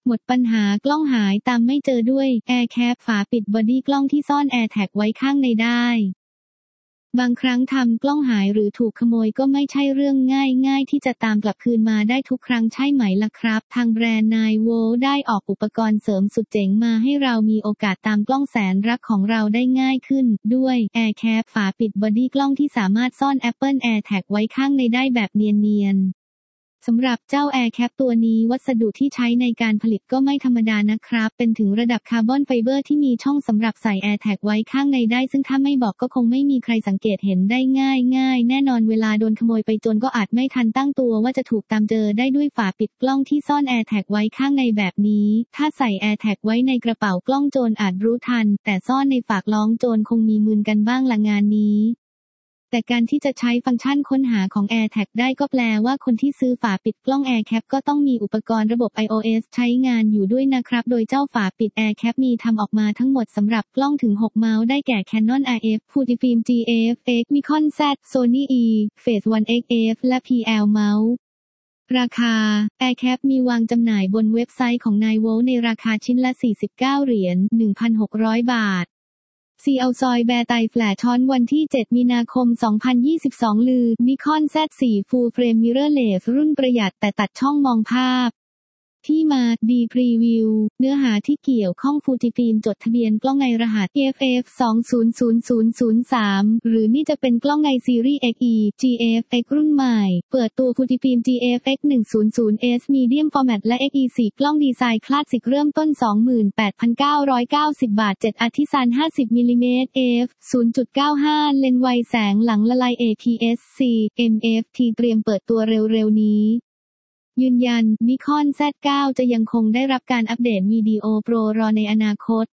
หมดปัญหากล้องหายตามไม่เจอด้วย AirCap ฝาปิดบอดี้กล้องที่ซ่อน AirTag ไว้ข้างในได้บางครั้งทำกล้องหายหรือถูกขโมยก็ไม่ใช่เรื่องง่ายที่จะตามกลับคืนมาได้ทุกครั้งใช่ไหมล่ะครับทางแบรนด์Naivoได้ออกอุปกรณ์เสริมสุดเจ๋งมาให้เรามีโอกาสตามกล้องแสนรักของเราได้ง่ายขึ้นด้วย AirCap ฝาปิดบอดี้กล้องที่สามารถซ่อน Apple AirTag ไว้ข้างในได้แบบเนียนสำหรับเจ้า AirCap ตัวนี้วัสดุที่ใช้ในการผลิตก็ไม่ธรรมดานะครับเป็นถึงระดับคาร์บอนไฟเบอร์ที่มีช่องสำหรับใส่ AirTag ไว้ข้างในได้ซึ่งถ้าไม่บอกก็คงไม่มีใครสังเกตเห็นได้ง่ายแน่นอนเวลาโดนขโมยไปโจรก็อาจไม่ทันตั้งตัวว่าจะถูกตามเจอได้ด้วยฝาปิดกล้องที่ซ่อน AirTag ไว้ข้างในแบบนี้ถ้าใส่ AirTag ไว้ในกระเป๋ากล้องโจรอาจรู้ทันแต่ซ่อนในฝากล้องโจรคงมีมึนกันบ้างละงานนี้แต่การที่จะใช้ฟังก์ชันค้นหาของ AirTag ได้ก็แปลว่าคนที่ซื้อฝาปิดกล้อง AirCap ก็ต้องมีอุปกรณ์ระบบ iOS ใช้งานอยู่ด้วยนะครับโดยเจ้าฝาปิด AirCap มีทำออกมาทั้งหมดสำหรับกล้องถึง6เมาส์ได้แก่ Canon RF Fujifilm GF-X Nikon Z Sony E Phase 1 XF และ PL เมาส์ราคา AirCap มีวางจำหน่ายบนเว็บไซต์ของ Naivo ในราคาชิ้นละ49เหรียญ 1,600 บาทซีเอาซอยแบร์ไตแฟลชอนวันที่ 7 มีนาคม 2022 ลือ Nikon Z4 Full Frame Mirrorless รุ่นประหยัดแต่ตัดช่องมองภาพที่มาดีพรีวิวเนื้อหาที่เกี่ยวข้องฟูจิฟิล์มจดทะเบียนกล้องในรหัส FF 200003หรือนี่จะเป็นกล้องในซีรีส์ XE GF-X รุ่นใหม่เปิดตัวฟูจิฟิล์ม GF-X 100S Medium Format และ XE 4กล้องดีไซน์คลาสสิกเริ่มต้น 28,990 บาท7 อาร์ติซาน50 มิลลิเมตร f 0.95 เลนส์ไวแสงหลังละลาย APS-C MFT เตรียมเปิดตัวเร็วๆนี้ยืนยัน Nikon Z9 จะยังคงได้รับการอัปเดตวิดีโอโปรรอในอนาคต